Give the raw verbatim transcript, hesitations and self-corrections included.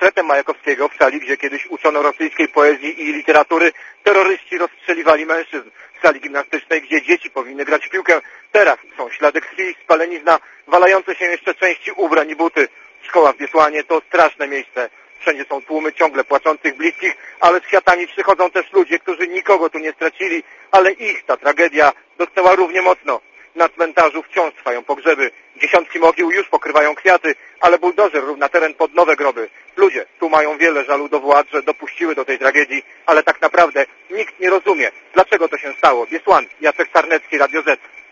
portretem Majakowskiego w sali, gdzie kiedyś uczono rosyjskiej poezji i literatury, terroryści rozstrzeliwali mężczyzn. W sali gimnastycznej, gdzie dzieci powinny grać w piłkę, teraz są ślady krwi, spalenizna, walające się jeszcze części ubrań i buty. Szkoła w Biesłanie to straszne miejsce. Wszędzie są tłumy ciągle płaczących bliskich, ale z kwiatami przychodzą też ludzie, którzy nikogo tu nie stracili, ale ich ta tragedia dotknęła równie mocno. Na cmentarzu wciąż trwają pogrzeby. Dziesiątki mogił już pokrywają kwiaty, ale buldożer równa teren pod nowe groby. Ludzie tu mają wiele żalu do władz, że dopuściły do tej tragedii, ale tak naprawdę nikt nie rozumie, dlaczego to się stało. Biesłan, Jacek Sarnecki, Radio Z.